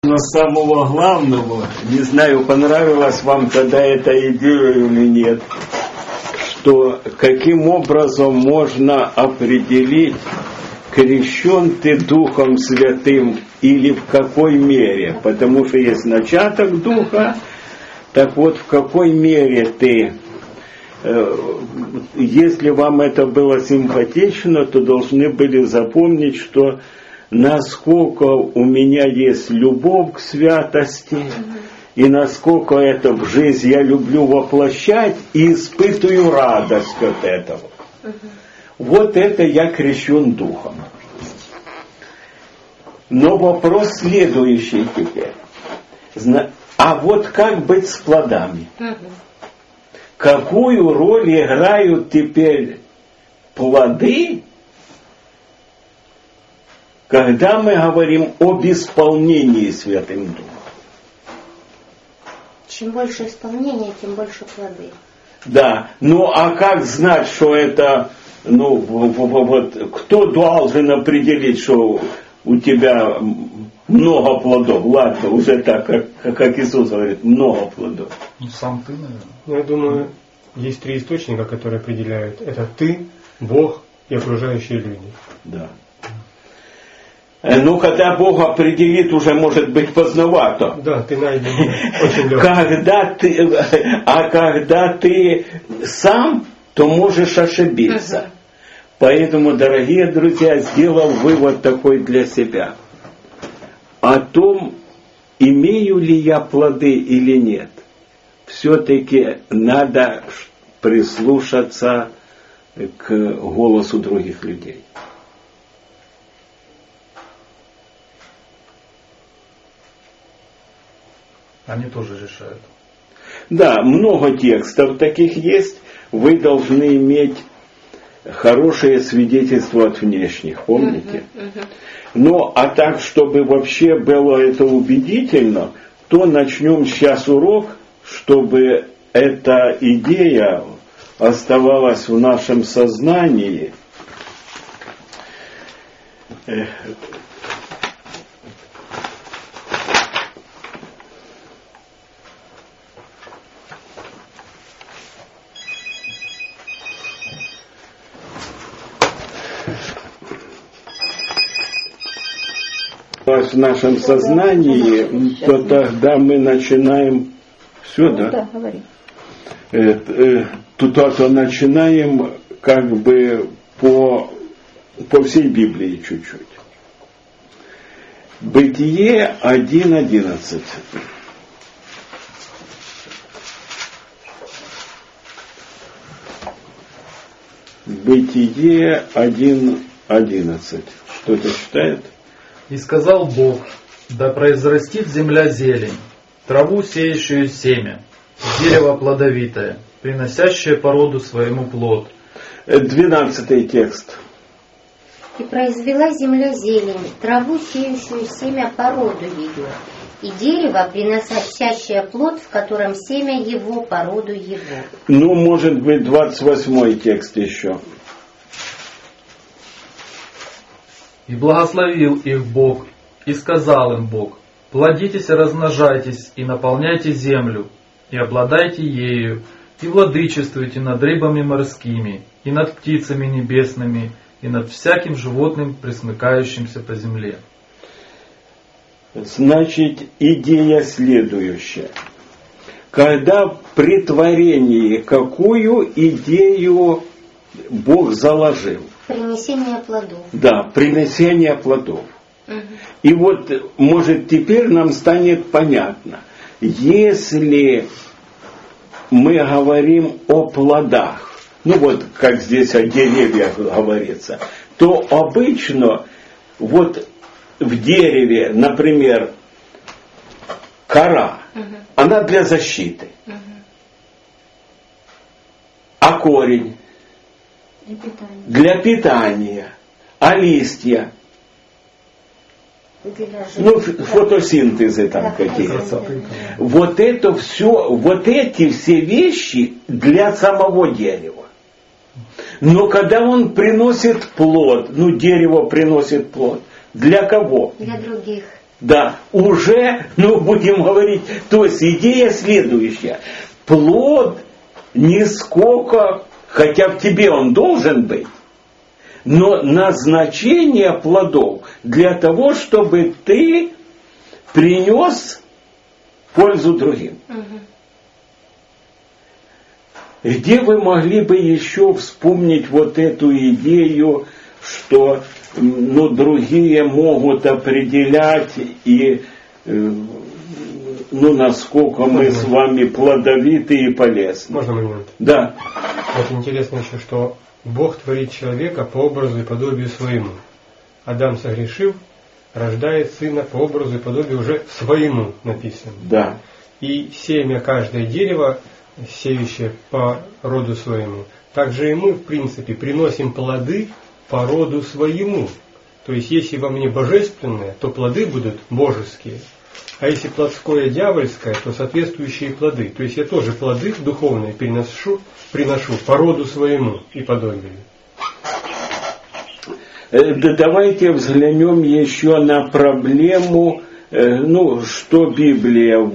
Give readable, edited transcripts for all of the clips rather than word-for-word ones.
относительно самого главного, не знаю, понравилась вам тогда эта идея или нет, что каким образом можно определить, крещен ты Духом Святым или в какой мере, потому что есть начаток Духа, так вот в какой мере ты, если вам это было симпатично, то должны были запомнить, что насколько у меня есть любовь к святости, и насколько это в жизнь я люблю воплощать и испытываю радость от этого. Вот это я крещен Духом. Но вопрос следующий теперь. А вот как быть с плодами? Какую роль играют теперь плоды, когда мы говорим об исполнении Святым Духом? Чем больше исполнения, тем больше плоды. Да, ну а как знать, что это, ну вот, кто должен определить, что у тебя много плодов? Ладно, уже так, как Иисус говорит, много плодов. Ну сам ты, наверное. Ну, я думаю, есть 3 источника, которые определяют. Это ты, Бог и окружающие люди. Да. Ну, когда Бог определит, уже может быть поздновато. Да, ты найден очень легко. Когда ты сам, то можешь ошибиться. Поэтому, дорогие друзья, сделал вывод такой для себя. О том, имею ли я плоды или нет, все-таки надо прислушаться к голосу других людей. Они тоже решают. Да, много текстов таких есть. Вы должны иметь хорошее свидетельство от внешних, помните? Ну, а так, чтобы вообще было это убедительно, то начнем сейчас урок, чтобы эта идея оставалась в нашем сознании. В нашем сознании, то тогда мы начинаем все, да? Да, говори. То начинаем как бы по всей Библии чуть-чуть. Бытие 1:11. Бытие 1:11. Что-то читает? И сказал Бог, да произрастит земля зелень, траву, сеющую семя, дерево плодовитое, приносящее по роду своему плод. 12 текст. И произвела земля зелень, траву, сеющую семя по роду ее, и дерево, приносящее плод, в котором семя его по роду его. Ну, может быть, 28 текст еще. И благословил их Бог, и сказал им Бог, плодитесь и размножайтесь, и наполняйте землю, и обладайте ею, и владычествуйте над рыбами морскими, и над птицами небесными, и над всяким животным, пресмыкающимся по земле. Значит, идея следующая. Когда при творении какую идею Бог заложил? Принесение плодов. Да, принесение плодов. И вот, может, теперь нам станет понятно, если мы говорим о плодах, ну вот, как здесь о деревьях говорится, то обычно вот в дереве, например, кора, она для защиты. А корень? Для питания. А листья? Ну, фотосинтезы там какие-то. Вот это все, вот эти все вещи для самого дерева. Но когда он приносит плод, ну, дерево приносит плод, для кого? Для других. Да, уже, будем говорить, то есть идея следующая. Плод нисколько, хотя в тебе он должен быть, но назначение плодов для того, чтобы ты принес пользу другим. Где вы могли бы еще вспомнить вот эту идею, что другие могут определять и насколько мы с вами плодовиты и полезны? Можно момент? Да. Вот интересно еще, что Бог творит человека по образу и подобию своему. Адам, согрешив, рождает сына по образу и подобию уже своему, написано. Да. И семя каждое дерево, сеющее по роду своему, также и мы, в принципе, приносим плоды по роду своему. То есть, если во мне божественное, то плоды будут божеские. А если плотское дьявольское, то соответствующие плоды. То есть, я тоже плоды духовные приношу по роду своему и подобию. Давайте взглянем еще на проблему, что Библия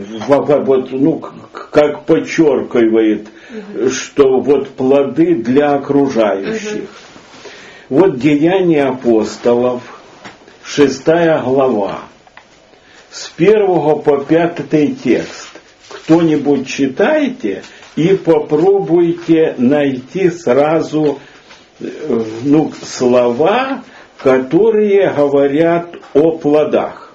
как подчеркивает, что вот плоды для окружающих. Вот Деяния апостолов, 6 глава, с 1 по 5 текст. Кто-нибудь читайте и попробуйте найти сразу слова, которые говорят о плодах.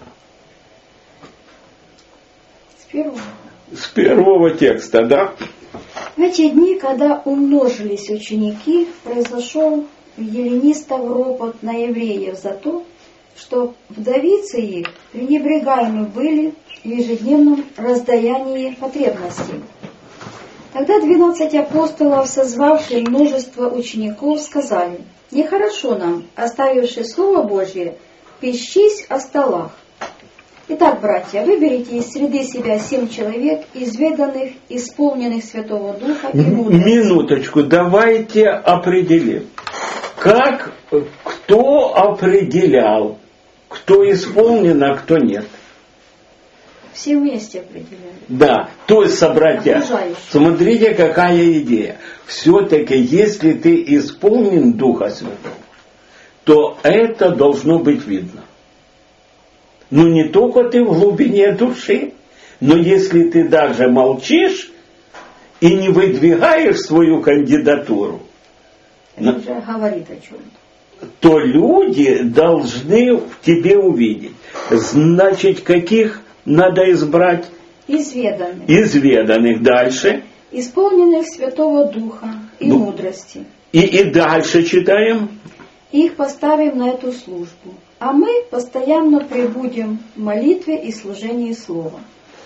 С первого текста, да? В эти дни, когда умножились ученики, произошел в эллинистов ропот на евреев за то, что вдовицы их пренебрегаемы были в ежедневном раздаянии потребностей. Тогда 12 апостолов, созвавшие множество учеников, сказали: «Нехорошо нам, оставивши Слово Божие, пищись о столах. Итак, братья, выберите из среды себя 7 человек, изведанных, исполненных Святого Духа и мудрости». Минуточку, давайте определим. Кто определял, кто исполнен, а кто нет? Все вместе определяли. Да, то есть, собратья, смотрите, какая идея. Все-таки, если ты исполнен Духа Святого, то это должно быть видно. Не только ты в глубине души, но если ты даже молчишь и не выдвигаешь свою кандидатуру, это уже говорит о чем-то, то люди должны в тебе увидеть. Значит, каких надо избрать? Изведанных. Изведанных. Дальше. Исполненных Святого Духа и мудрости. И дальше читаем. Их поставим на эту службу. А мы постоянно пребудем в молитве и служении Слова.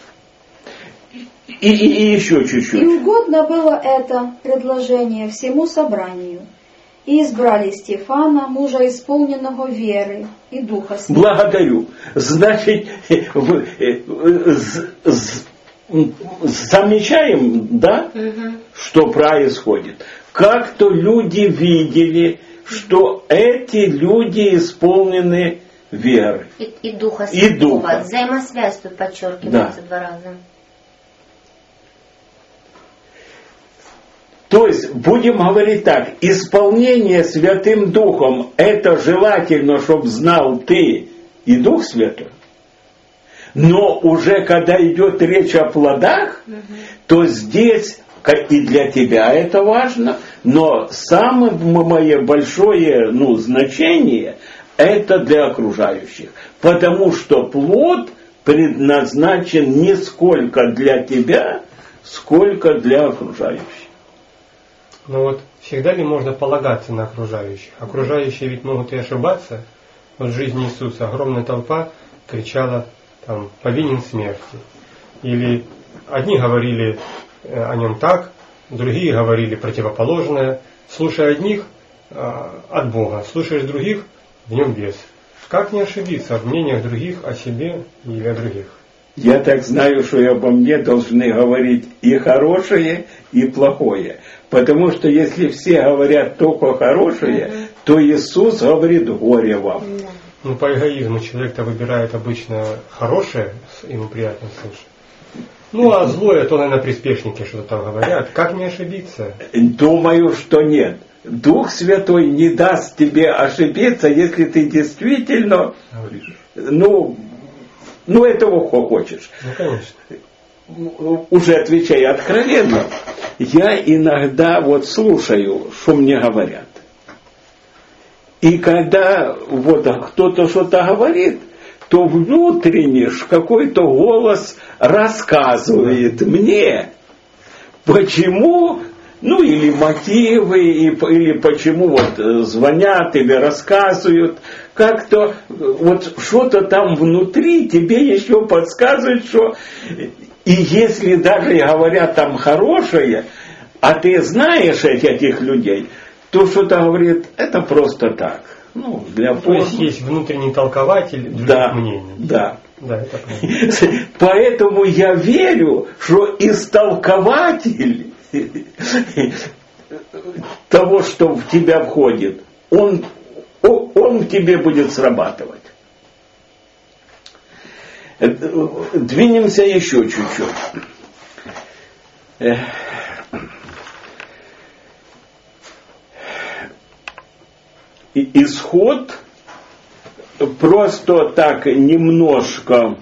И еще чуть-чуть. И угодно было это предложение всему собранию. И избрали Стефана, мужа исполненного веры и Духа Святого. Благодарю. Значит, замечаем, да, что происходит. Как-то люди видели, что эти люди исполнены веры. И Духа Святого. Взаимосвязь тут подчеркивается 2 раза. То есть, будем говорить так, исполнение Святым Духом, это желательно, чтобы знал ты и Дух Святой. Но уже когда идет речь о плодах, то здесь и для тебя это важно, но самое большое значение это для окружающих. Потому что плод предназначен не сколько для тебя, сколько для окружающих. Всегда ли можно полагаться на окружающих? Окружающие ведь могут и ошибаться. В жизни Иисуса огромная толпа кричала повинен смерти. Или одни говорили о нем так, другие говорили противоположное. Слушая одних от Бога, слушаешь других, в нем бес. Как не ошибиться в мнениях других о себе или о других? Я так знаю, что и обо мне должны говорить и хорошее, и плохое. Потому что если все говорят только хорошее, то Иисус говорит: горе вам. Ну, по эгоизму человек-то выбирает обычно хорошее, ему приятно слышать. Ну, а злое, то, наверное, приспешники что-то там говорят. Как не ошибиться? Думаю, что нет. Дух Святой не даст тебе ошибиться, если ты действительно, этого хочешь. Ну, конечно. Уже отвечая откровенно, я иногда вот слушаю, что мне говорят. И когда вот кто-то что-то говорит, то внутренне какой-то голос рассказывает мне, почему, или мотивы, или почему вот звонят или рассказывают, как-то вот что-то там внутри тебе еще подсказывает, что и если даже говорят там хорошее, а ты знаешь этих людей, то что-то говорит, это просто так. Для то есть внутренний толкователь других мнений. Да. Да, это правильно. Поэтому я верю, что истолкователь того, что в тебя входит, он в тебе будет срабатывать. Двинемся еще чуть-чуть. Исход просто так немножко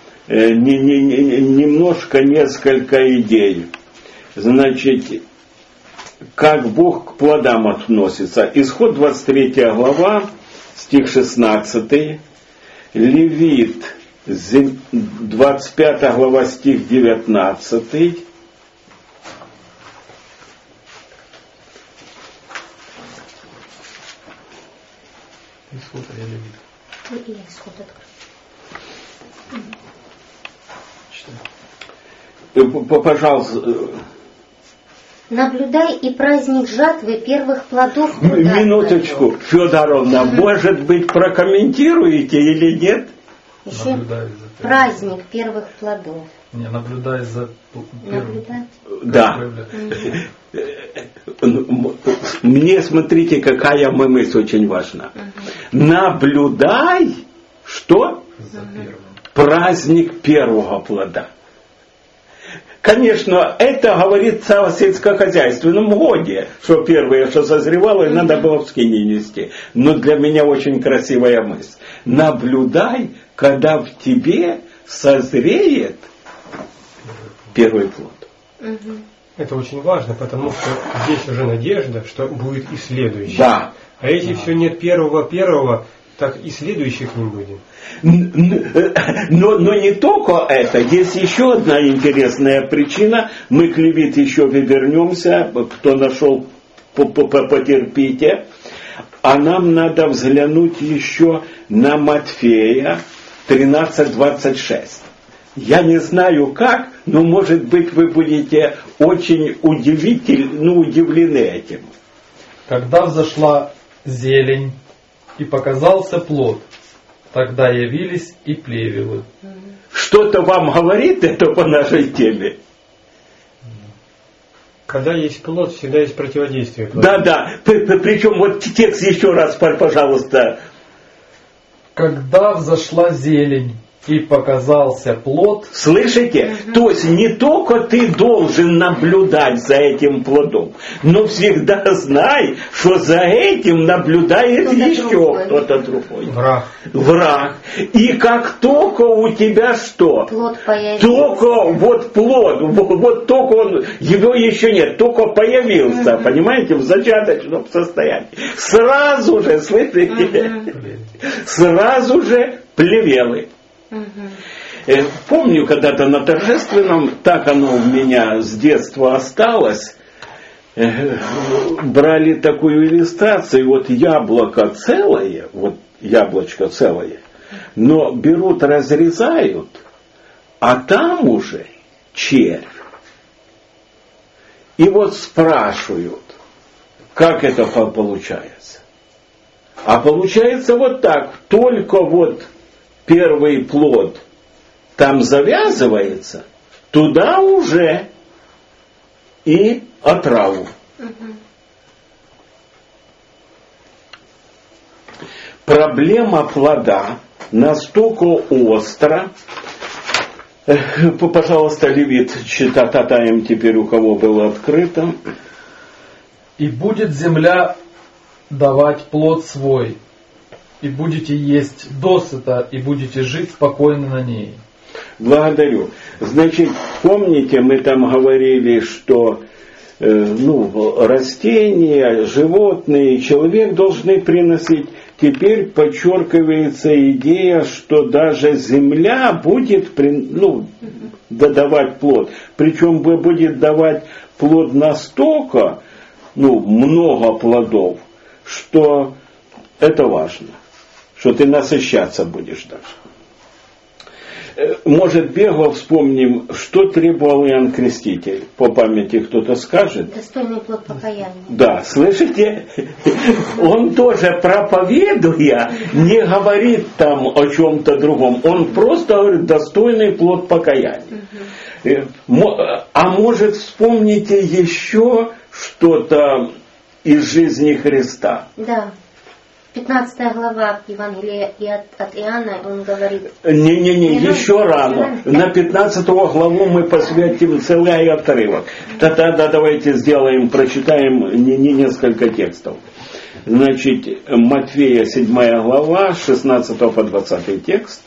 несколько идей. Значит, как Бог к плодам относится. Исход 23 глава, стих 16. Левит 25 глава, стих 19. Исход или Левит? Исход открой. Пожалуйста. Наблюдай и праздник жатвы первых плодов. Минуточку, Федоровна, может быть, прокомментируете или нет? Еще праздник первых плодов. Не, наблюдай за первым. Да. Мне, смотрите, какая мысль очень важна. Наблюдай, что? За первым. Праздник первого плода. Конечно, это говорится о сельскохозяйственном годе, что первое, что созревало, и надо было в скине нести. Но для меня очень красивая мысль. Наблюдай, когда в тебе созреет первый плод. Это очень важно, потому что здесь уже надежда, что будет и следующий. Да. А если все нет первого, так и следующих не будет. Но не только это. Есть еще одна интересная причина. Мы к Левит еще вернемся. Кто нашел, потерпите. А нам надо взглянуть еще на Матфея 13:26. Я не знаю как, но может быть вы будете очень удивлены этим. Когда взошла зелень и показался плод, тогда явились и плевелы. Что-то вам говорит это по нашей теме? Когда есть плод, всегда есть противодействие плоду. Да. Причем вот текст еще раз, пожалуйста. Когда взошла зелень и показался плод. Слышите? То есть не только ты должен наблюдать за этим плодом, но всегда знай, что за этим наблюдает еще кто-то другой. Враг. И как только у тебя что? Плод появился. Только вот плод, вот только он, его еще нет, только появился, понимаете, в зачаточном состоянии. Сразу же, слышите? Сразу же плевелы. Помню, когда-то на торжественном, так оно у меня с детства осталось, брали такую иллюстрацию, вот яблоко целое, вот яблочко целое, но берут, разрезают, а там уже червь. И вот спрашивают, как это получается. А получается вот так, только вот первый плод там завязывается, туда уже и отраву. проблема плода настолько остра. Пожалуйста, Левит, читаем теперь, у кого было открыто. «И будет земля давать плод свой, и будете есть досыта, и будете жить спокойно на ней». Благодарю. Значит, помните, мы там говорили, что растения, животные, человек должны приносить. Теперь подчеркивается идея, что даже земля будет давать плод. Причем будет давать плод настолько, много плодов, что это важно, что ты насыщаться будешь даже. Может, бегло вспомним, что требовал Иоанн Креститель. По памяти кто-то скажет? Достойный плод покаяния. Да, слышите? Он тоже, проповедуя, не говорит там о чем-то другом. Он просто говорит, достойный плод покаяния. А может, вспомните еще что-то из жизни Христа? Да. 15 глава Евангелия от Иоанна, он говорит... Еще рано. На 15 главу мы посвятим целый отрывок. Тогда давайте прочитаем не несколько текстов. Значит, Матфея 7 глава, 16 по 20 текст.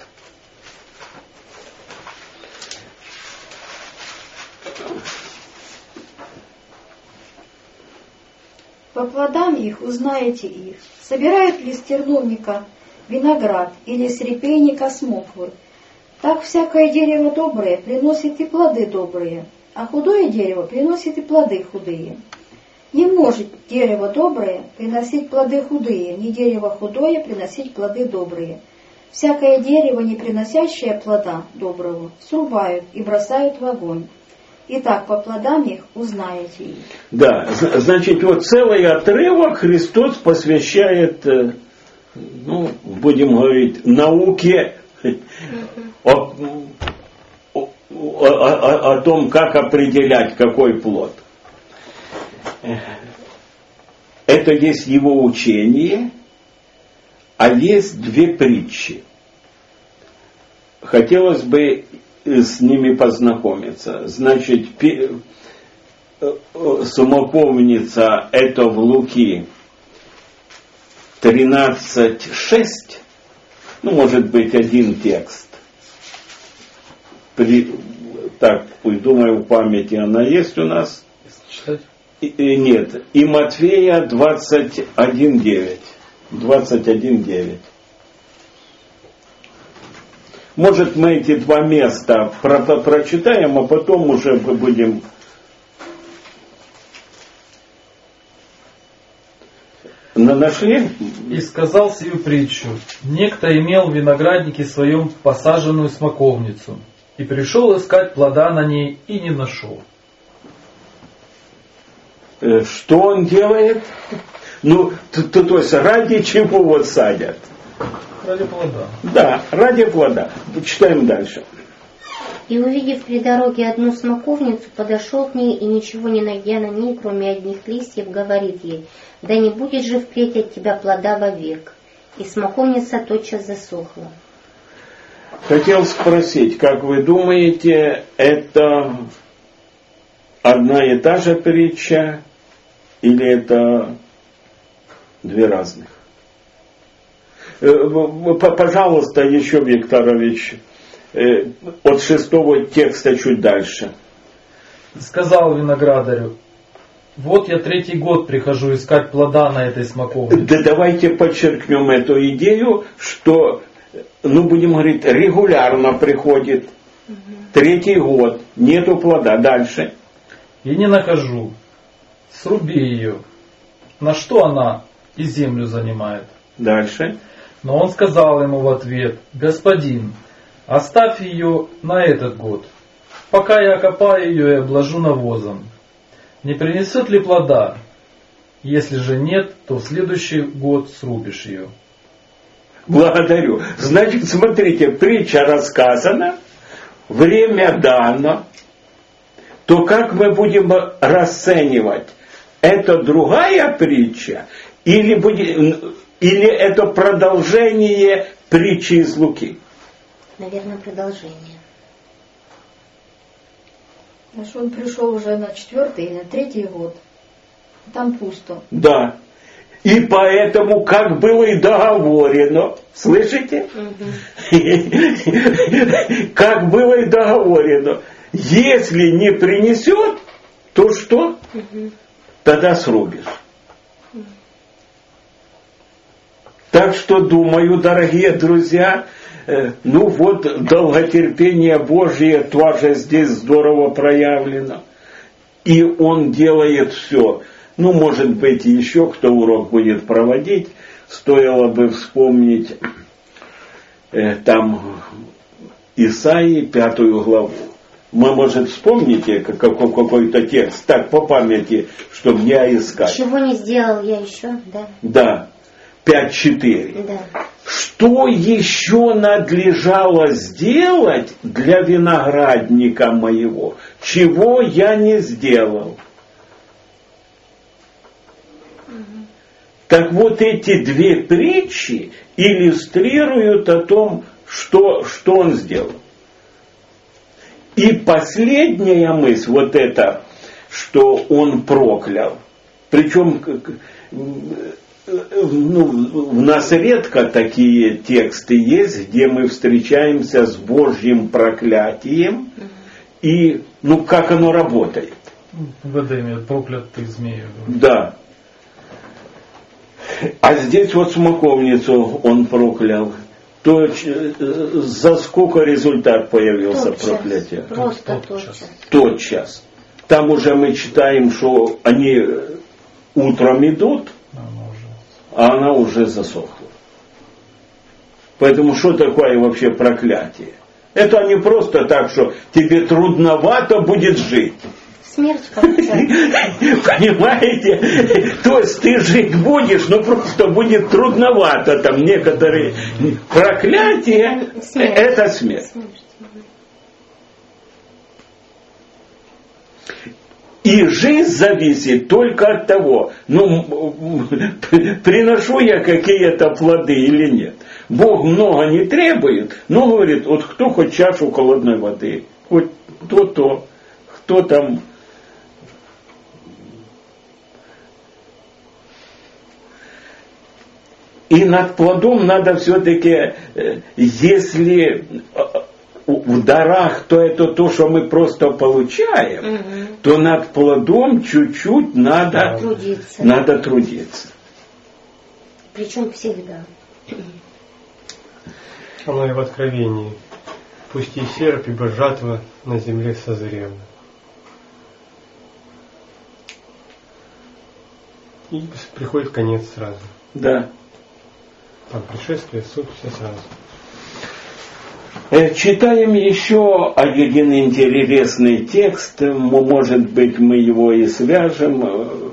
По плодам их узнаете их. Собирает ли с терновника виноград или с репейника смоквы? Так всякое дерево доброе приносит и плоды добрые, а худое дерево приносит и плоды худые. Не может дерево доброе приносить плоды худые, ни дерево худое приносить плоды добрые. Всякое дерево, не приносящее плода доброго, срубают и бросают в огонь. Итак, по плодам их узнаете их. Да, значит, целый отрывок Христос посвящает, будем говорить, науке о том, как определять, какой плод. Это есть его учение, а есть две притчи. Хотелось бы с ними познакомиться. Значит, смоковница это в Луки 13:6, может быть, один текст. Думаю, в памяти она есть у нас. Нет, и Матфея 21:9. 21:9. Может, мы эти два места прочитаем, а потом уже будем... Нашли? «И сказал сию притчу. Некто имел в винограднике своем посаженную смоковницу, и пришел искать плода на ней, и не нашел». Что он делает? То есть ради чего садят? Ради плода. Да, ради плода. Читаем дальше. «И увидев при дороге одну смоковницу, подошел к ней и, ничего не найдя на ней, кроме одних листьев, говорит ей: да не будет же впредь от тебя плода вовек. И смоковница тотчас засохла». Хотел спросить, как вы думаете, это одна и та же притча или это две разных? Пожалуйста, еще, Викторович, от 6 текста чуть дальше. «Сказал виноградарю: вот я 3-й год прихожу искать плода на этой смоковнице». Да давайте подчеркнем эту идею, что, будем говорить, регулярно приходит. 3-й год, нету плода. Дальше. «И не нахожу. Сруби ее. На что она и землю занимает?» Дальше. Но он сказал ему в ответ: господин, оставь ее на этот год, пока я окопаю ее и обложу навозом. Не принесет ли плода? Если же нет, то в следующий год срубишь ее. Благодарю. Значит, смотрите, притча рассказана, время дано, то как мы будем расценивать? Это другая притча? Или или это продолжение притчи из Луки? Наверное, продолжение. Значит, он пришел уже на 4-й или на 3-й год. Там пусто. Да. И поэтому, как было и договорено, слышите? Как было и договорено, если не принесет, то что? Тогда срубишь. Так что, думаю, дорогие друзья, ну вот долготерпение Божие тоже здесь здорово проявлено. И Он делает все. Ну, может быть, еще кто урок будет проводить, стоило бы вспомнить там Исаии 5 главу. Мы, может, вспомните какой-то текст, так по памяти, чтобы не искать. Чего не сделал я еще, да? Да, 5:4. Да. Что еще надлежало сделать для виноградника моего, чего я не сделал? Так вот эти две притчи иллюстрируют о том, что он сделал. И последняя мысль, вот это, что он проклял. Причем у нас редко такие тексты есть, где мы встречаемся с Божьим проклятием. И как оно работает. В Эдеме проклятый змею. Да. А здесь вот смоковницу он проклял. То за сколько результат появился проклятие? Просто тотчас. Там уже мы читаем, что они утром идут, а она уже засохла. Поэтому что такое вообще проклятие? Это не просто так, что тебе трудновато будет жить. Смерть получается. Понимаете? То есть ты жить будешь, но просто будет трудновато. Там некоторые проклятия, это смерть. И жизнь зависит только от того, приношу я какие-то плоды или нет. Бог много не требует, но говорит, вот кто хоть чашу холодной воды, хоть то, кто там. И над плодом надо все-таки, если в дарах, то это то, что мы просто получаем, то над плодом чуть-чуть надо трудиться. Причем всегда. Оно и в Откровении. Пусть и серп, ибо жатва на земле созрела. И приходит конец сразу. Да. Там пришествие, суд, все сразу. Читаем еще один интересный текст. Может быть, мы его и свяжем.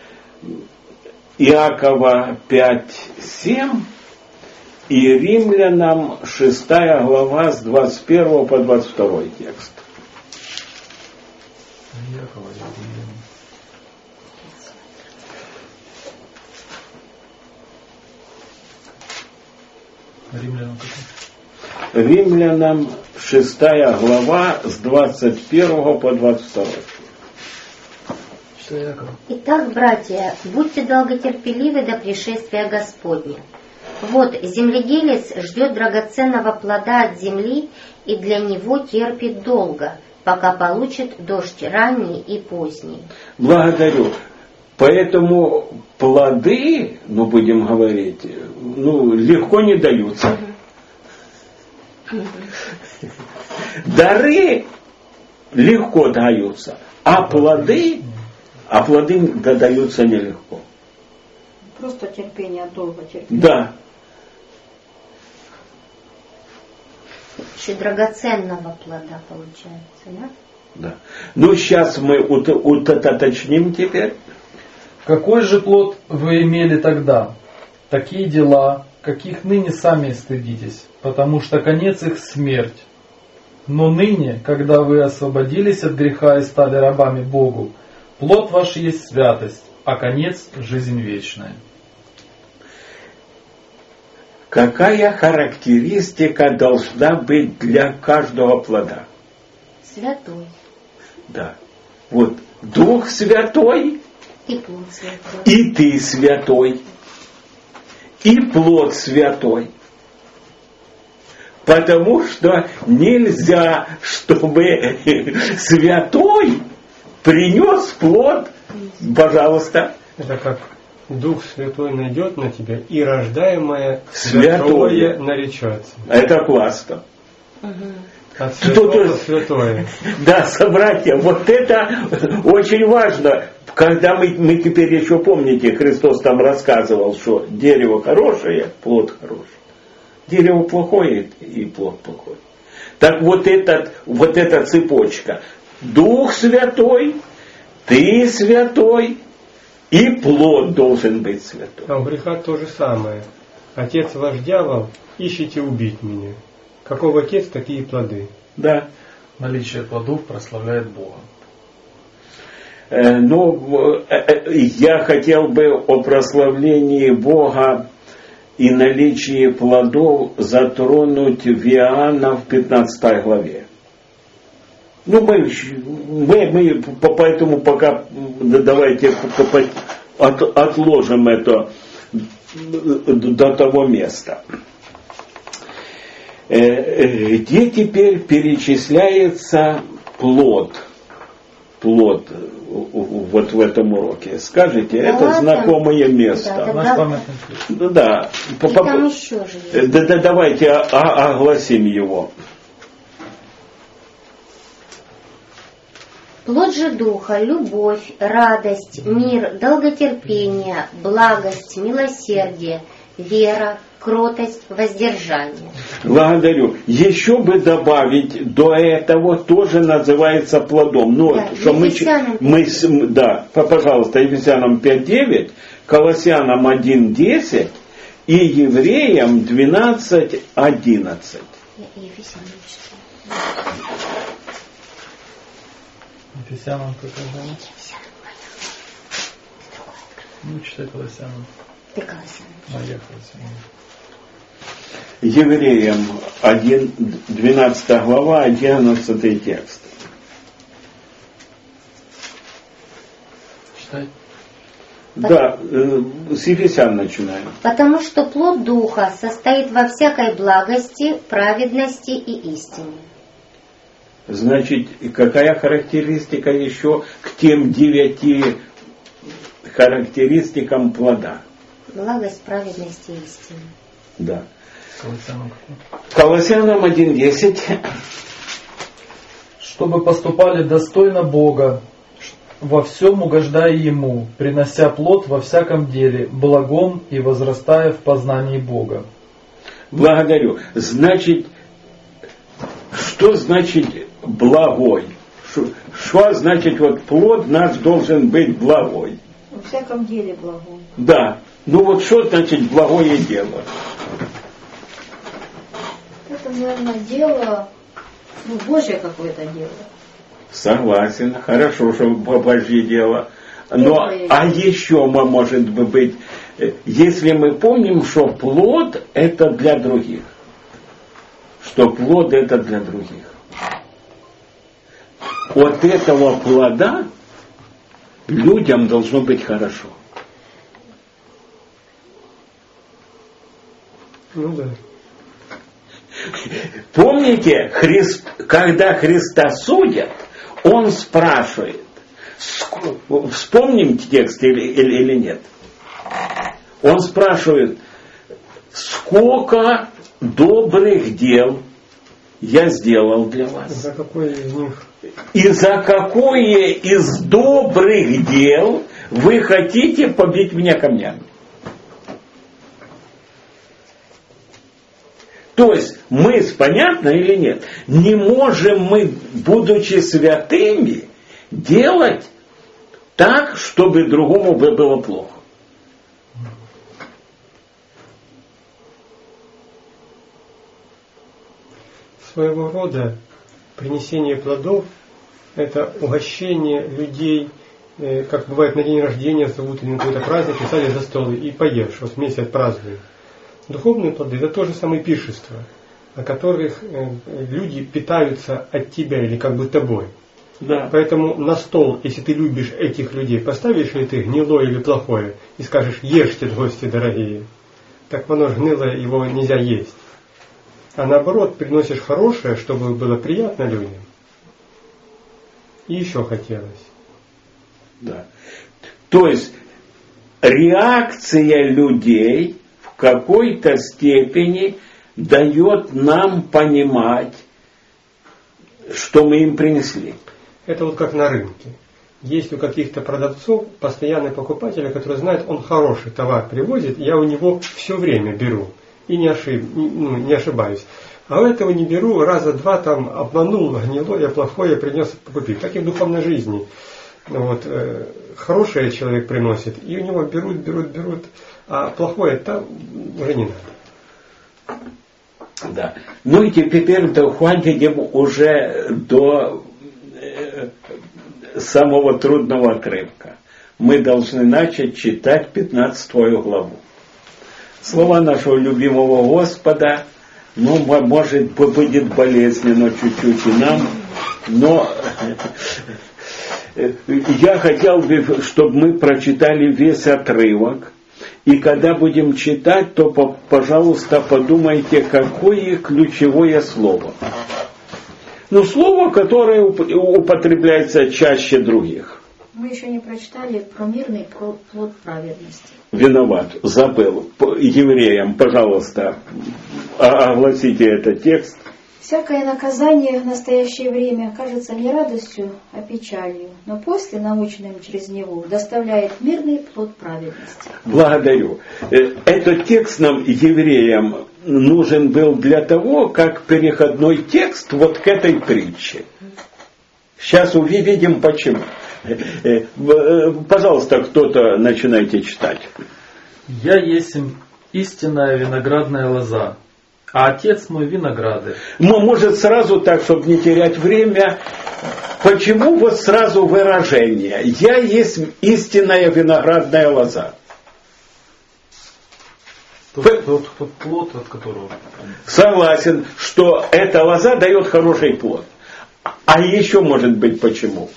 Иакова 5:7 и Римлянам 6 глава с 21 по 22 текст. Римлянам 6 глава с 21 по 22. Итак, братья, будьте долготерпеливы до пришествия Господня. Вот, земледелец ждет драгоценного плода от земли и для него терпит долго, пока получит дождь ранний и поздний. Благодарю. Поэтому плоды, будем говорить, легко не даются. Дары легко даются, а плоды додаются нелегко. Просто терпение, долго терпение. Да. Еще драгоценного плода получается, да? Да. Сейчас мы уточним теперь. Какой же плод вы имели тогда? Такие дела, каких ныне сами стыдитесь, потому что конец их смерть. Но ныне, когда вы освободились от греха и стали рабами Богу, плод ваш есть святость, а конец – жизнь вечная. какая характеристика должна быть для каждого плода? Святой. Да. Вот Дух Святой, И плод святой. и ты святой, и плод святой. Потому что нельзя, чтобы святой принес плод. Пожалуйста. Это как Дух Святой найдет на тебя, и рождаемое Святое святое наречется. Это классно. От святого святое. Да, собратья, вот это очень важно. Когда мы теперь еще помните, Христос там рассказывал, что дерево хорошее, плод хороший. Дерево плохое и плод плохой. Так вот эта цепочка. Дух Святой, ты святой, и плод должен быть святой. А у греха то же самое. Отец ваш дьявол, ищите убить меня. Каков отец, такие плоды. Да. Наличие плодов прославляет Бога. Но я хотел бы о прославлении Бога и наличии плодов затронуть в Иоанна в 15 главе. Ну, мы поэтому пока давайте отложим это до того места. Где теперь перечисляется плод вот в этом уроке? Скажите, это знакомое место. Да. Там еще же есть. Да, давайте огласим его. Плод же Духа, любовь, радость, мир, долготерпение, благость, милосердие, вера, кротость, воздержание. Благодарю. Еще бы добавить до этого тоже называется плодом. Но да, что пожалуйста, Ефесянам 5:9, Колоссянам 1:10 и Евреям 12:11. Ефесянам Ефесянам покажи. Ну, читай Колоссянам. Ты Колоссянам. А я Колоссянам. Евреям 12 глава, 11 текст. Читай. Да, с Ефесян начинаем. Потому что плод Духа состоит во всякой благости, праведности и истине. Значит, какая характеристика еще к тем 9 характеристикам плода? Благость, праведность и истина. Да. Колоссянам 1:10. Чтобы поступали достойно Бога, во всем угождая Ему, принося плод во всяком деле, благом и возрастая в познании Бога. Благодарю. Значит, что значит благой? Что значит вот плод наш должен быть благой? Во всяком деле благой. Да. Ну вот что значит благое дело? Это, наверное, дело, Божье какое-то дело. Согласен. Хорошо, что Божье дело. Но, а еще может быть, если мы помним, что плод это для других. Что плод это для других. От этого плода людям должно быть хорошо. Ну да. Помните, когда Христа судят, Он спрашивает, вспомним текст или нет? Он спрашивает, сколько добрых дел я сделал для вас? За какое из них? И за какое из добрых дел вы хотите побить меня камнями? То есть мы, понятно или нет, не можем мы, будучи святыми, делать так, чтобы другому было плохо. Своего рода принесение плодов – это угощение людей, как бывает на день рождения зовут или на какой-то праздник, и садят за стол и поешь, вот вместе отпразднуем. Духовные плоды – это то же самое пиршество, о которых люди питаются от тебя или как бы тобой. Да. Поэтому на стол, если ты любишь этих людей, поставишь ли ты гнилое или плохое и скажешь: ешьте, гости дорогие, так оно же гнилое, его нельзя есть. А наоборот, приносишь хорошее, чтобы было приятно людям. И еще хотелось. Да. То есть реакция людей в какой-то степени дает нам понимать, что мы им принесли. Это вот как на рынке. Есть у каких-то продавцов постоянные покупатели, которые знают, он хороший товар привозит, я у него все время беру и не ошибаюсь. А у этого не беру, раза два там обманул, гнилое, плохое принес купить. Так и в духовной жизни. Вот, хорошее человек приносит, и у него берут, а плохое там уже не надо. Да. Ну и теперь доходим уже до самого трудного отрывка. Мы должны начать читать 15 главу. Слова нашего любимого Господа, может будет болезненно чуть-чуть и нам, но я хотел бы, чтобы мы прочитали весь отрывок. И когда будем читать, то, пожалуйста, подумайте, какое ключевое слово. Слово, которое употребляется чаще других. Мы еще не прочитали про мирный плод праведности. Виноват, забыл. Евреям, пожалуйста, огласите этот текст. Всякое наказание в настоящее время кажется не радостью, а печалью, но после, наученным через него, доставляет мирный плод праведности. Благодарю. Этот текст нам, евреям, нужен был для того, как переходной текст вот к этой притче. Сейчас увидим почему. Пожалуйста, кто-то начинайте читать. «Я есть истинная виноградная лоза, а отец мой винограды». Может сразу так, чтобы не терять время. Почему вот сразу выражение «Я есть истинная виноградная лоза»? Тот плод, от которого... Согласен, что эта лоза дает хороший плод. А еще может быть почему?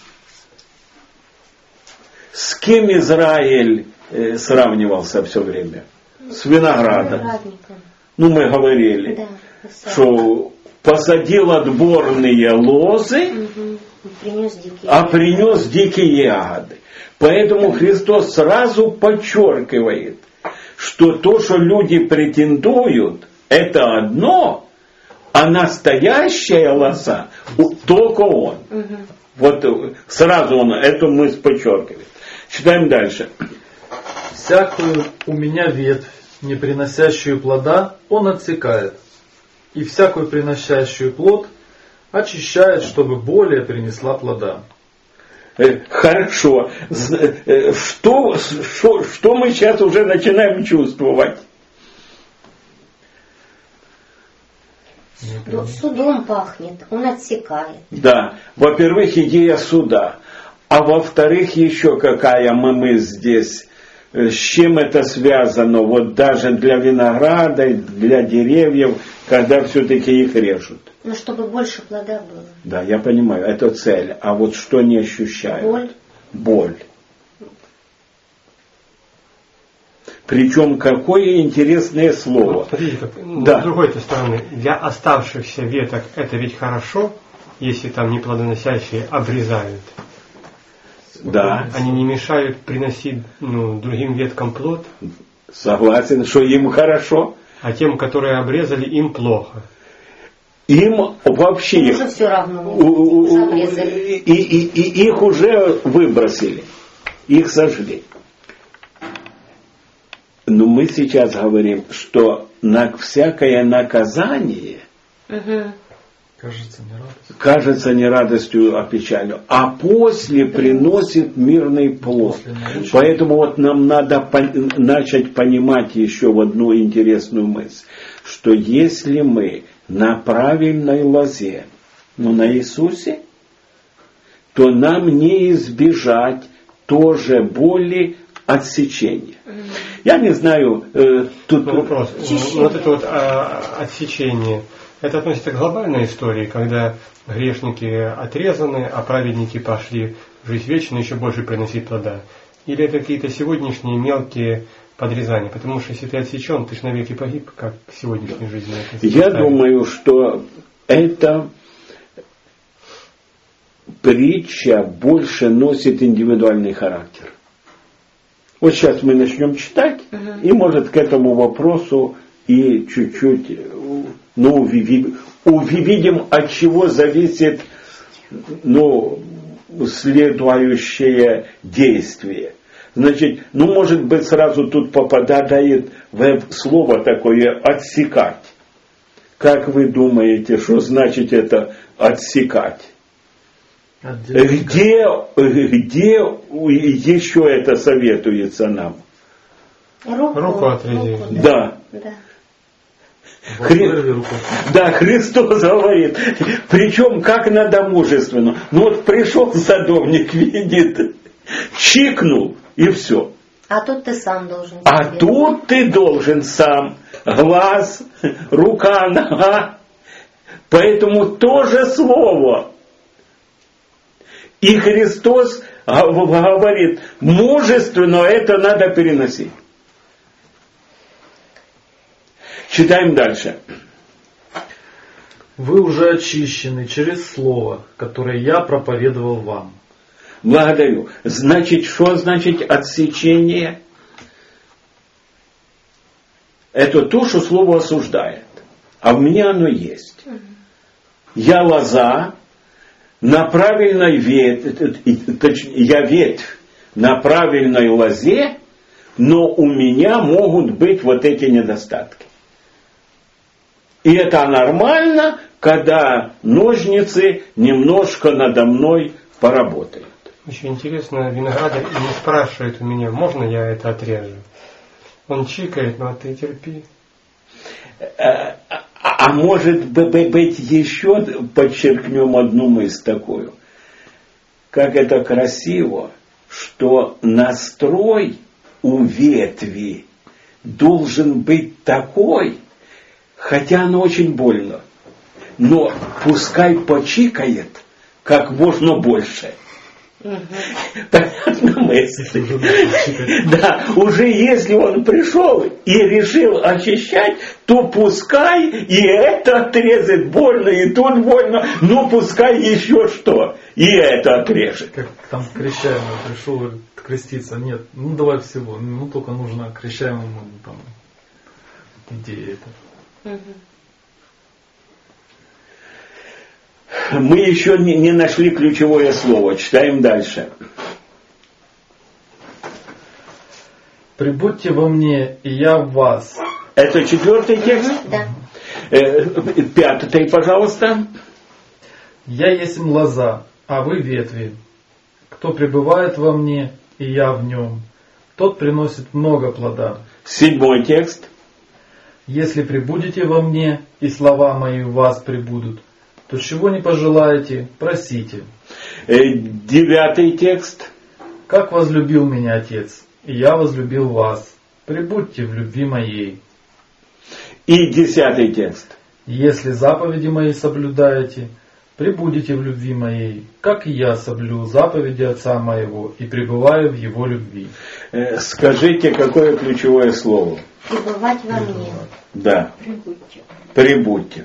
С кем Израиль сравнивался все время? С виноградом. Мы говорили, да, что посадил отборные лозы, принес дикие ягоды. Поэтому Христос сразу подчеркивает, что то, что люди претендуют, это одно, а настоящая лоза только Он. Вот сразу он эту мысль подчеркивает. Читаем дальше. «Всякую у меня ветвь, не приносящую плода, он отсекает, и всякую приносящую плод очищает, чтобы более принесла плода». Хорошо. Что мы сейчас уже начинаем чувствовать? Судом пахнет, он отсекает. Да. Во-первых, идея суда. А во-вторых, еще какая мы здесь, с чем это связано, вот даже для винограда, для деревьев, когда все-таки их режут. Чтобы больше плода было. Да, я понимаю, это цель. А вот что не ощущают? Боль. Причем какое интересное слово. Смотрите, с другой стороны, для оставшихся веток это ведь хорошо, если там не плодоносящие обрезают. Да. Они не мешают приносить другим веткам плод. Согласен, что им хорошо. А тем, которые обрезали, им плохо. Им вообще уже все равно. И их уже выбросили. Их сожгли. Но мы сейчас говорим, что всякое наказание кажется не радостью, а печалью. А после приносит мирный плод. Поэтому вот нам надо начать понимать еще одну интересную мысль. Что если мы на правильной лозе, на Иисусе, то нам не избежать тоже боли отсечение. Я не знаю, тут... Вопрос. Вот это вот отсечение, это относится к глобальной истории, когда грешники отрезаны, а праведники пошли в жизнь вечную еще больше приносить плода? Или это какие-то сегодняшние мелкие подрезания? Потому что если ты отсечен, ты же навеки погиб, как в сегодняшней жизни. Я думаю, что это притча больше носит индивидуальный характер. Вот сейчас мы начнем читать, и может к этому вопросу и чуть-чуть увидим, от чего зависит следующее действие. Значит, может быть, сразу тут попадает в слово такое «отсекать». Как вы думаете, что значит это «отсекать»? Где еще это советуется нам? Руку отрези. Да. Да, Христос говорит, причем как надо мужественно. Вот пришел садовник, видит, чикнул и все. А тут ты сам должен. А тут ты должен сам. Глаз, рука, нога. Поэтому то же слово. И Христос говорит, мужественно это надо переносить. Читаем дальше. Вы уже очищены через слово, которое я проповедовал вам. Благодарю. Значит, что значит отсечение? Это то, что слово осуждает. А в мне оно есть. Я лоза на правильной я ветвь на правильной лозе, но у меня могут быть вот эти недостатки. И это нормально, когда ножницы немножко надо мной поработают. Очень интересно, виноградарь не спрашивает у меня, можно я это отрежу? Он чикает, но ты терпи. А может быть еще подчеркнем одну мысль такую. Как это красиво, что настрой у ветви должен быть такой, хотя оно очень больно, но пускай почикает как можно больше. Понятно мысль? Да, уже если он пришел и решил очищать, то пускай и это отрезает больно, и тут больно, но пускай еще что, и это отрежет. Как там крещаемый пришел, говорит, креститься, нет, давай всего, только нужно крещаемому там идея это. Мы еще не нашли ключевое слово. Читаем дальше. Прибудьте во мне, и я в вас. Это 4-й текст? Да. 5-й, пожалуйста. Я есть лоза, а вы ветви. Кто пребывает во мне, и я в нем, тот приносит много плода. 7-й текст. Если пребудете во мне, и слова мои в вас пребудут, то чего не пожелаете, просите. 9-й текст. Как возлюбил меня Отец, и я возлюбил вас. Прибудьте в любви моей. И 10-й текст. Если заповеди мои соблюдаете, прибудете в любви моей, как и я соблюл заповеди Отца моего и пребываю в его любви. Скажите, какое ключевое слово? Пребывать во мне. Да. Прибудьте. Прибудьте.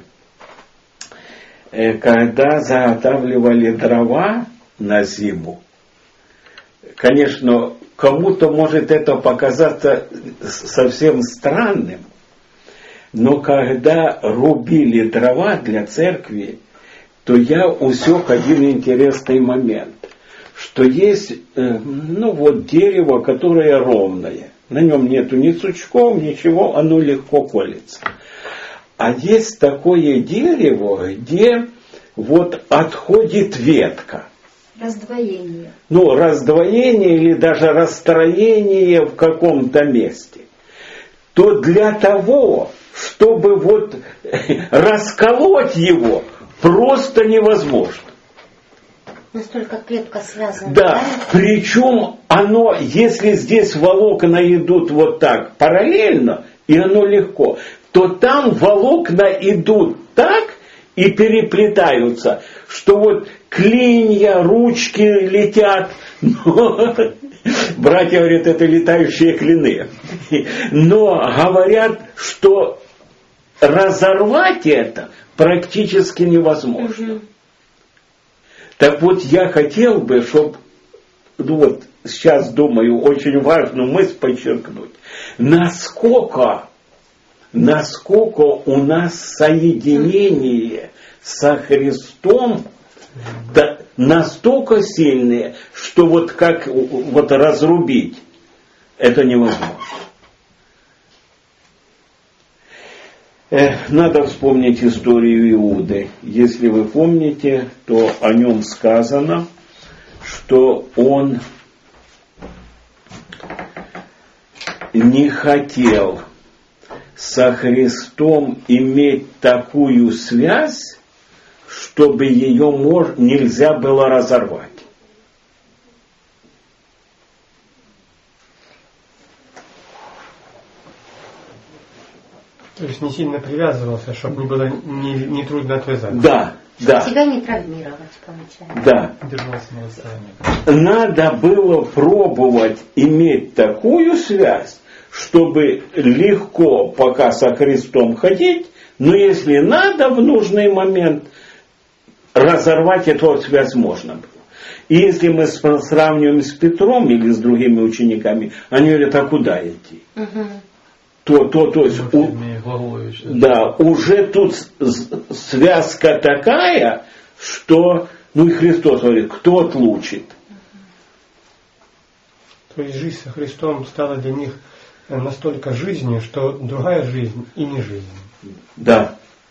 Когда заготавливали дрова на зиму, конечно, кому-то может это показаться совсем странным, но когда рубили дрова для церкви, то я усек один интересный момент, что есть дерево, которое ровное, на нем нету ни сучков, ничего, оно легко колется. А есть такое дерево, где отходит ветка. Раздвоение. Раздвоение или даже расстроение в каком-то месте. То для того, чтобы расколоть его, просто невозможно. Настолько крепко связано. Да, причем оно, если здесь волокна идут вот так параллельно, и оно легко, то там волокна идут так и переплетаются, что вот клинья, ручки летят. Но, братья говорят, это летающие клины. Но говорят, что разорвать это практически невозможно. Так вот, я хотел бы, чтобы, вот сейчас думаю, очень важную мысль подчеркнуть, насколько у нас соединение со Христом настолько сильное, что вот как вот разрубить, это невозможно. Надо вспомнить историю Иуды. Если вы помните, то о нем сказано, что он не хотел со Христом иметь такую связь, чтобы ее нельзя было разорвать. То есть не сильно привязывался, чтобы не было не трудно отвязаться. Да, да. Тебя не травмировать, получается. Да. Держался на расстоянии. Надо было пробовать иметь такую связь, чтобы легко пока со Христом ходить, но если надо в нужный момент разорвать эту связь можно было. И если мы сравниваем с Петром или с другими учениками, они говорят, а куда идти? То есть, да, уже тут связка такая, что, и Христос говорит, кто отлучит? То есть жизнь со Христом стала для них настолько жизнью, что другая жизнь и не жизнь. Да.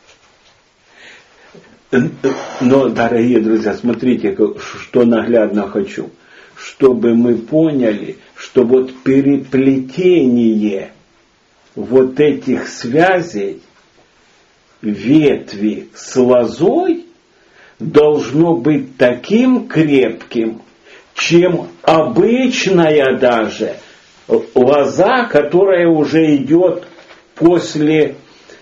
Но, дорогие друзья, смотрите, что наглядно хочу. Чтобы мы поняли, что вот переплетение вот этих связей, ветви с лозой, должно быть таким крепким, чем обычная даже лоза, которая уже идет после,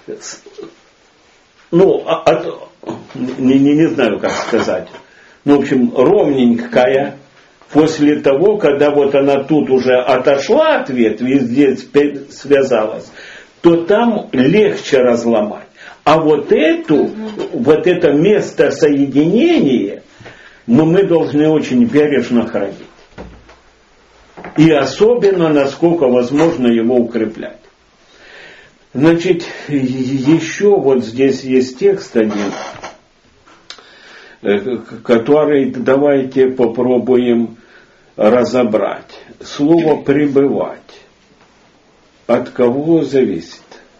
не знаю, как сказать, в общем, ровненькая, после того, когда вот она тут уже отошла от ветви и здесь связалась, то там легче разломать. А вот это место соединения мы должны очень бережно хранить. И особенно, насколько возможно, его укреплять. Значит, еще вот здесь есть текст один, который давайте попробуем разобрать. Слово «пребывать» от кого зависит?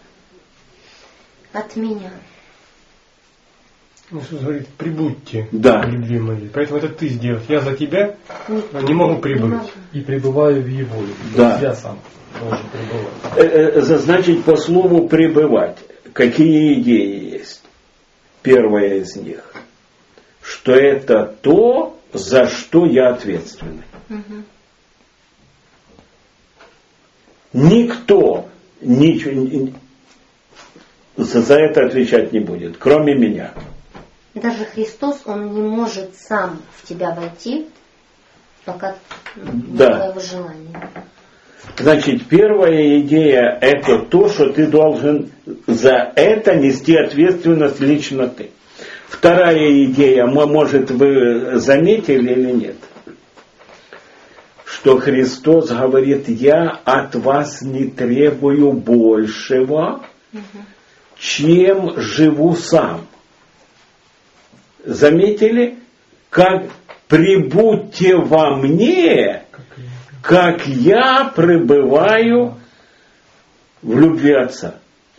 От меня. Иисус говорит, прибудьте да. в любви моей. Поэтому это ты сделаешь. Я за тебя не могу прибыть. И пребываю в его любви. Да. Я сам должен пребывать. Значит, по слову «пребывать» какие идеи есть? Первая из них, что это то, за что я ответственный. Никто ничего за это отвечать не будет, кроме меня. Даже Христос, Он не может сам в тебя войти, пока твоего желания. Значит, первая идея – это то, что ты должен за это нести ответственность лично ты. Вторая идея, может, вы заметили или нет, что Христос говорит, я от вас не требую большего, чем живу сам. Заметили? Как прибудьте во мне, как я пребываю в любви Отца.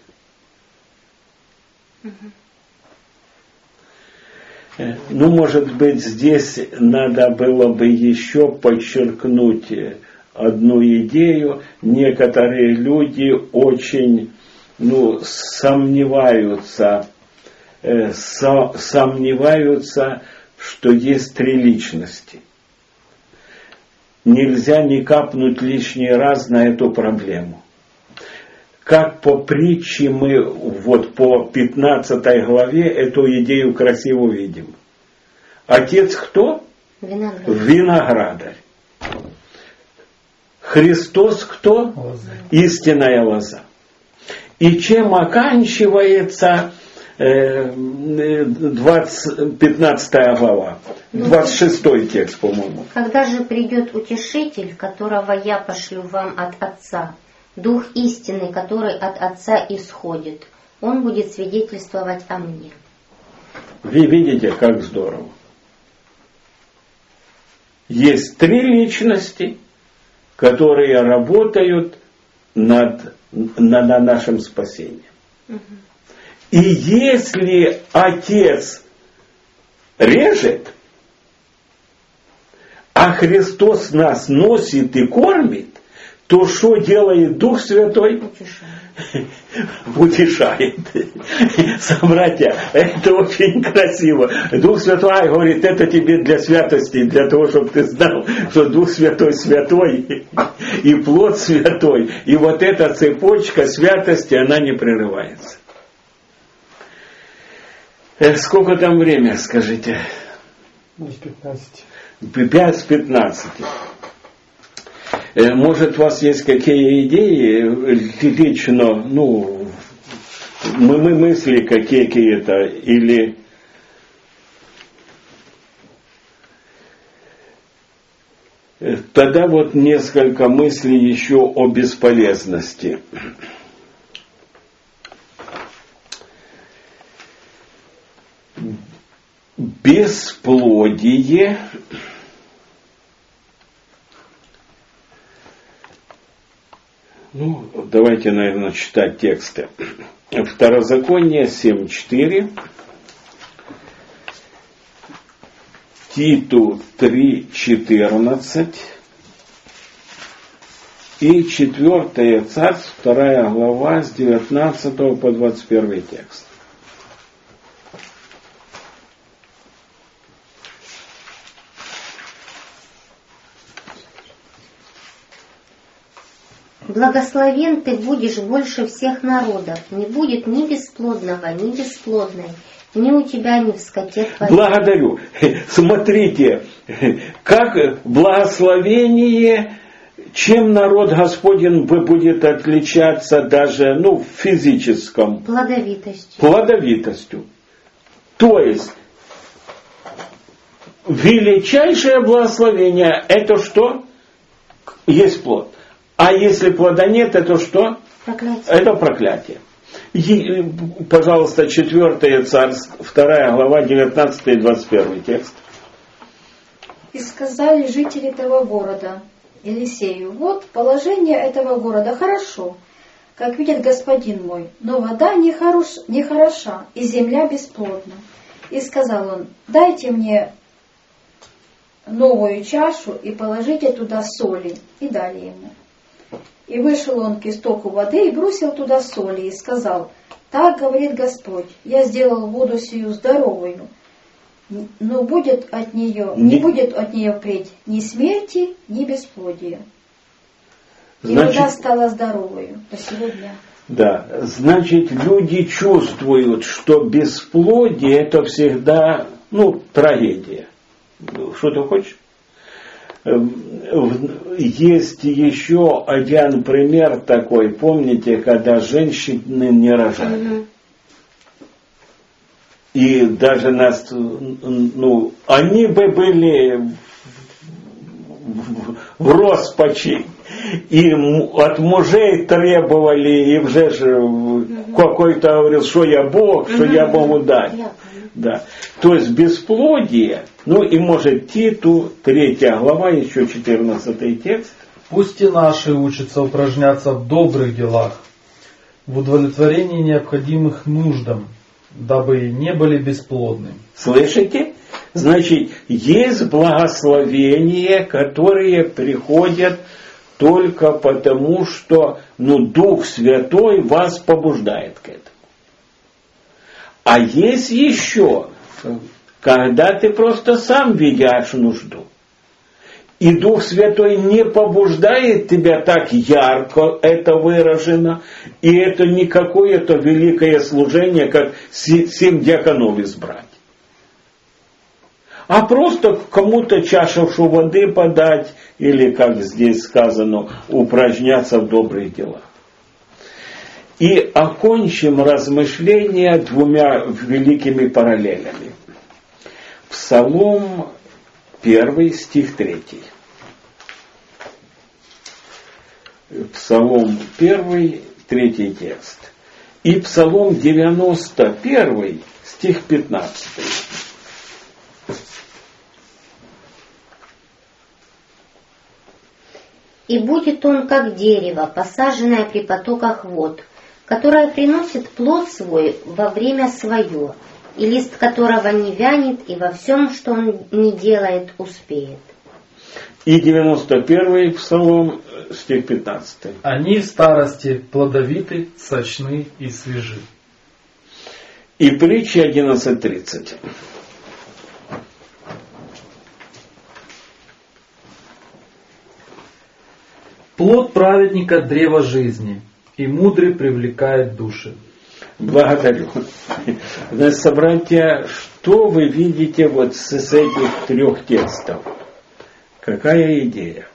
Может быть, здесь надо было бы еще подчеркнуть одну идею. Некоторые люди очень сомневаются, что есть три личности. Нельзя не капнуть лишний раз на эту проблему. Как по притче мы вот по 15 главе эту идею красиво видим. Отец кто? Виноградарь. Христос кто? Лоза. Истинная лоза. И чем оканчивается 15 глава? 26 текст, по-моему. Когда же придет Утешитель, которого я пошлю вам от Отца, Дух истины, который от Отца исходит, Он будет свидетельствовать о мне. Вы видите, как здорово. Есть три личности, которые работают над нашим спасением. Угу. И если Отец режет, а Христос нас носит и кормит, то что делает Дух Святой? Утешает. Собратья, это очень красиво. Дух Святой говорит, это тебе для святости, для того, чтобы ты знал, что Дух Святой святой, и плод святой, и вот эта цепочка святости, она не прерывается. Сколько там время, скажите? 5:15. 5:15. Может, у вас есть какие идеи лично, мы мысли какие-то, или тогда вот несколько мыслей еще о бесполезности. Бесплодие давайте, наверное, читать тексты. Второзаконие 7:4, Титу 3:14 и 4 Царств, 2 глава с 19 по 21 текст. Благословен ты будешь больше всех народов, не будет ни бесплодного, ни бесплодной, ни у тебя, ни в скоте твоем. Благодарю. Смотрите, как благословение, чем народ Господень будет отличаться даже в физическом. Плодовитостью. То есть, величайшее благословение, это что? Есть плод. А если плода нет, это что? Проклятие. Это проклятие. Пожалуйста, 4 Царств, 2 глава, 19 и 21 текст. И сказали жители того города Елисею: вот положение этого города хорошо, как видит господин мой, но вода не хороша, и земля бесплодна. И сказал он: дайте мне новую чашу и положите туда соли. И дали ему. И вышел он к истоку воды и бросил туда соли и сказал: так говорит Господь, я сделал воду сию здоровую, но не будет от нее впредь ни смерти, ни бесплодия. И вода стала здоровою до сего дня. Да, значит, люди чувствуют, что бесплодие это всегда, трагедия. Что ты хочешь? Есть еще один пример такой, помните, когда женщины не рожали. И даже нас, они бы были в роспачи, и от мужей требовали, и уже же какой-то говорил, что я Бог, что я могу дать. Да. То есть бесплодие, и может Титу, 3 глава, еще 14 текст. Пусть и наши учатся упражняться в добрых делах, в удовлетворении необходимых нуждам, дабы не были бесплодны. Слышите? Значит, есть благословения, которые приходят только потому, что Дух Святой вас побуждает к этому. А есть еще когда ты просто сам видишь нужду. И Дух Святой не побуждает тебя так ярко, это выражено, и это не какое-то великое служение, как 7 диаконов избрать. А просто кому-то чашу воды подать, или, как здесь сказано, упражняться в добрых делах. И окончим размышления 2 великими параллелями. Псалом 1, стих 3. Псалом 1, 3 текст. И Псалом 91, стих 15. «И будет он, как дерево, посаженное при потоках вод, которое приносит плод свой во время свое, и лист которого не вянет, и во всем, что он не делает, успеет». И 91 Псалом, стих 15. Они в старости плодовиты, сочны и свежи. И притча 11:30. Плод праведника – древо жизни, и мудрый привлекает души. Благодарю. Значит, братья, что вы видите вот с этих 3 текстов? Какая идея?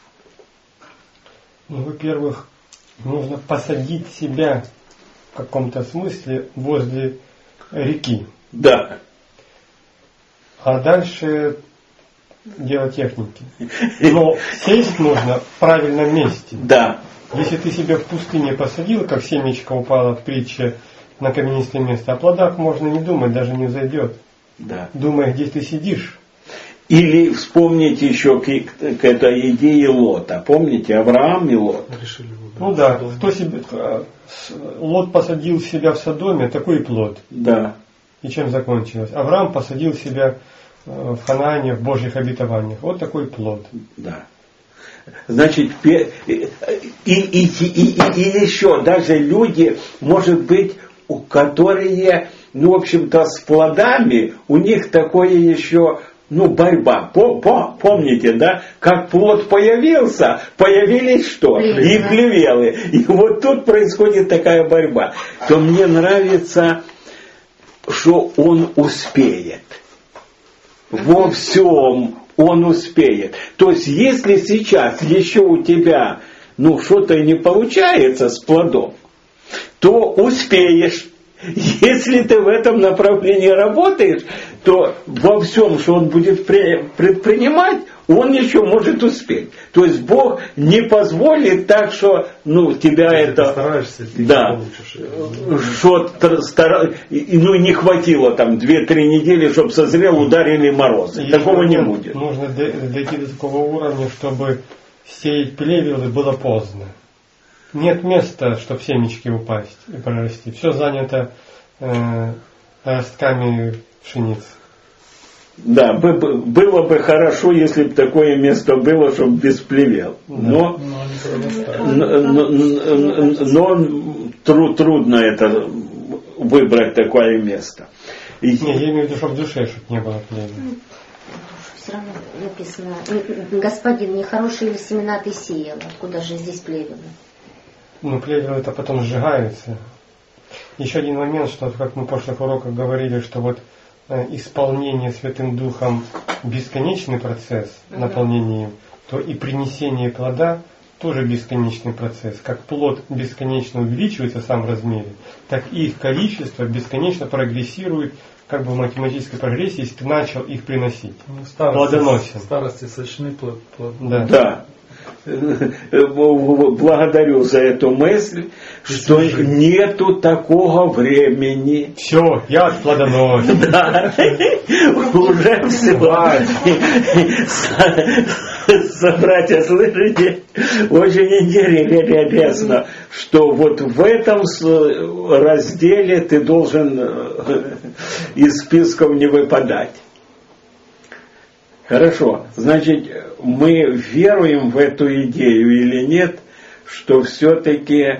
Ну, во-первых, нужно посадить себя в каком-то смысле возле реки. Да. А дальше дело техники. Но сесть нужно в правильном месте. Да. Если ты себя в пустыне посадил, как семечко упало в притче на каменистое место, о плодах можно не думать, даже не взойдет. Да. Думай, где ты сидишь. Или вспомните еще к этой идее Лота. Помните, Авраам и Лот? Ну да, кто себе, Лот посадил себя в Содоме, такой плод. Да. И чем закончилось? Авраам посадил себя в Ханаане, в Божьих обетованиях. Вот такой плод. Да. Значит, и еще даже люди, может быть, которые, ну, в общем-то, с плодами, у них такое еще, ну, борьба. Помните, да? Как плод появился, появились что? И плевелы. И вот тут происходит такая борьба. То мне нравится, что он успеет. Во всем он успеет. То есть, если сейчас еще у тебя, ну, что-то не получается с плодом, то успеешь. Если ты в этом направлении работаешь, то во всем, что он будет предпринимать, он еще может успеть. То есть Бог не позволит так, что, ну, тебя если это... ты стараешься, ты да, ну, не хватило там 2-3 недели, чтобы созрел, ударили морозы. И такого не будет. Нужно дойти до такого уровня, чтобы сеять плевелы было поздно. Нет места, чтобы семечки упасть и прорасти. Все занято ростками пшеницы. Да, было бы хорошо, если бы такое место было, чтобы без плевел. Но трудно это выбрать такое место. Не, я имею в виду, чтобы в душе, чтобы не было плевел. Все равно написано: господин, нехорошие ли семена ты сеял? Откуда же здесь плевелы? Ну, плевел это потом сжигается. Еще один момент, что, как мы в прошлых уроках говорили, что вот исполнение Святым Духом бесконечный процесс, наполнение им, то и принесение плода тоже бесконечный процесс. Как плод бесконечно увеличивается сам в размере, так и их количество бесконечно прогрессирует, как бы в математической прогрессии, если ты начал их приносить. Плодоносен. Старости сочны плод. Да. Благодарю за эту мысль, что нету такого времени. Все, я плодоносен. Да, уже все. Братья, слышите? Очень интересно, что вот в этом разделе ты должен из списков не выпадать. Хорошо, значит, мы веруем в эту идею или нет, что все-таки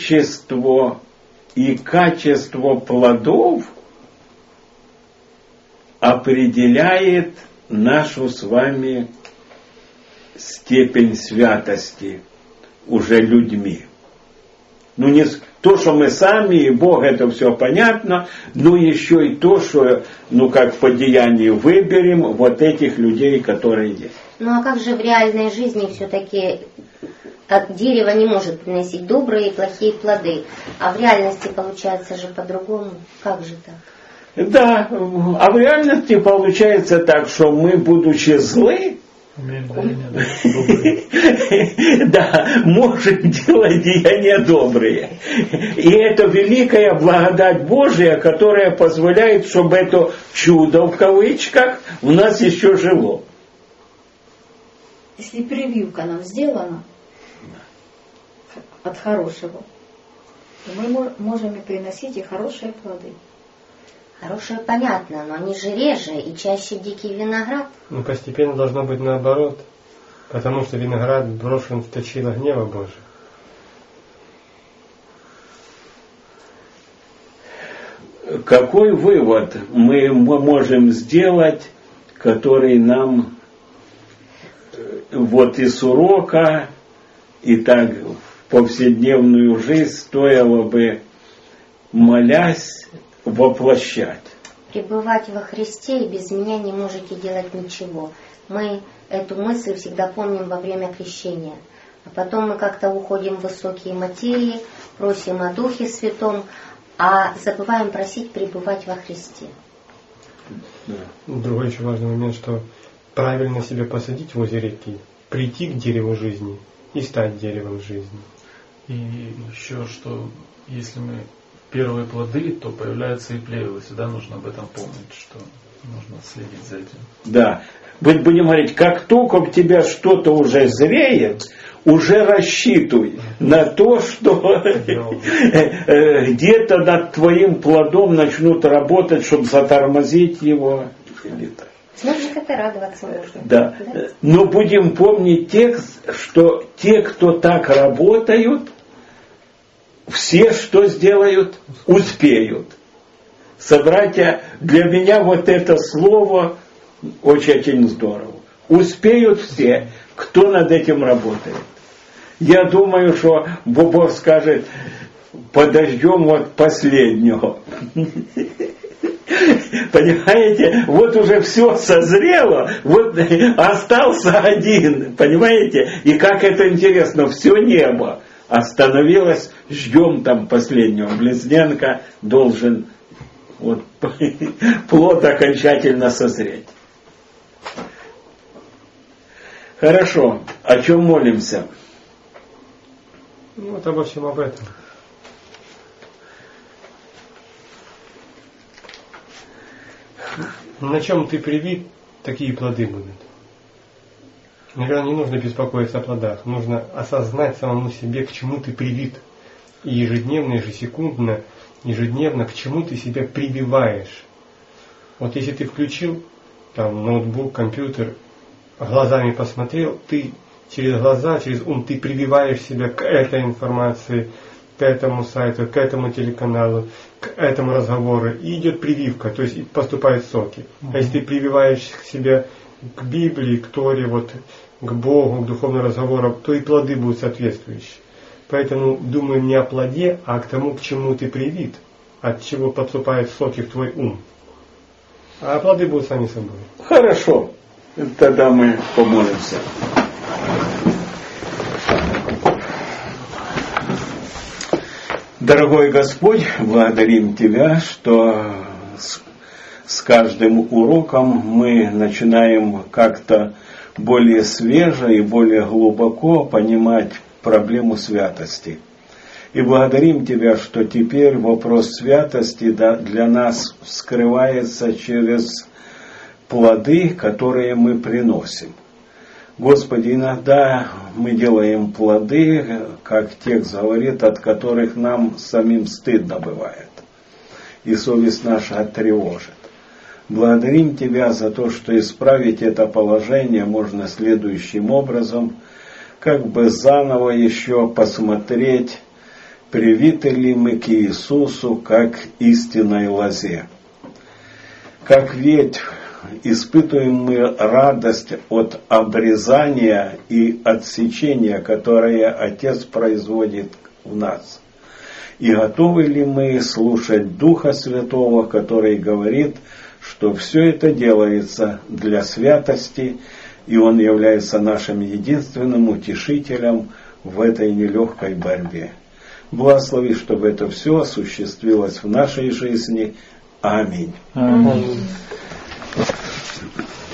количество и качество плодов определяет нашу с вами степень святости уже людьми. Ну, не то, что мы сами, и Бог, это все понятно, но еще и то, что, как по деянию выберем вот этих людей, которые есть. Ну, а как же в реальной жизни все-таки дерево не может приносить добрые и плохие плоды, а в реальности получается же по-другому? Как же так? Да, а в реальности получается так, что мы, будучи злы, да, можем делать деяния добрые. И это великая благодать Божия, которая позволяет, чтобы это чудо в кавычках у нас еще жило. Если прививка нам сделана от хорошего, то мы можем и приносить и хорошие плоды. Хорошие понятно, но они же реже и чаще дикий виноград. Ну, постепенно должно быть наоборот, потому что виноград брошен в точило гнева Божия. Какой вывод мы можем сделать, который нам вот из урока и так в повседневную жизнь стоило бы, молясь, воплощать? Пребывать во Христе и без меня не можете делать ничего. Мы эту мысль всегда помним во время крещения. А потом мы как-то уходим в высокие материи, просим о Духе Святом, а забываем просить пребывать во Христе. Другой еще важный момент, что правильно себя посадить возле реки, прийти к дереву жизни и стать деревом жизни. И еще, что если мы первые плоды, то появляются и плевелы. Всегда нужно об этом помнить, что нужно следить за этим. Да. Вы будем говорить, как только у тебя что-то уже зреет, уже рассчитывай на то, что где-то над твоим плодом начнут работать, чтобы затормозить его. Значит, это радоваться можно. Да. Но будем помнить текст, что те, кто так работают, все что сделают? Успеют. Собратья, для меня вот это слово очень здорово. Успеют все, кто над этим работает. Я думаю, что Бог скажет, подождем вот последнего. Понимаете, вот уже все созрело, вот остался один, понимаете, и как это интересно, все небо остановилось, ждем там последнего. Близненко должен вот, плод окончательно созреть. Хорошо, о чем молимся? Ну вот обо всем об этом. На чем ты привит, такие плоды будут. Наверное, не нужно беспокоиться о плодах. Нужно осознать самому себе, к чему ты привит. И ежедневно, ежесекундно, ежедневно, к чему ты себя прививаешь. Вот если ты включил там ноутбук, компьютер, глазами посмотрел, ты через глаза, через ум, ты прививаешь себя к этой информации, к этому сайту, к этому телеканалу, к этому разговору. И идет прививка, то есть поступают соки. А если ты прививаешь себя к Библии, к Торе, вот, к Богу, к духовным разговорам, то и плоды будут соответствующие. Поэтому думаем не о плоде, а к тому, к чему ты привит, от чего подступают соки в твой ум. А плоды будут сами собой. Хорошо, тогда мы помолимся. Дорогой Господь, благодарим Тебя, что с каждым уроком мы начинаем как-то более свеже и более глубоко понимать проблему святости. И благодарим Тебя, что теперь вопрос святости для нас вскрывается через плоды, которые мы приносим. Господи, иногда мы делаем плоды, как текст говорит, от которых нам самим стыдно бывает. И совесть наша тревожит. Благодарим Тебя за то, что исправить это положение можно следующим образом, как бы заново еще посмотреть, привиты ли мы к Иисусу как истинной лозе. как ветвь, испытываем мы радость от обрезания и отсечения, которое Отец производит в нас. И готовы ли мы слушать Духа Святого, который говорит, что все это делается для святости, и Он является нашим единственным утешителем в этой нелегкой борьбе. Благослови, чтобы это все осуществилось в нашей жизни. Аминь. Аминь.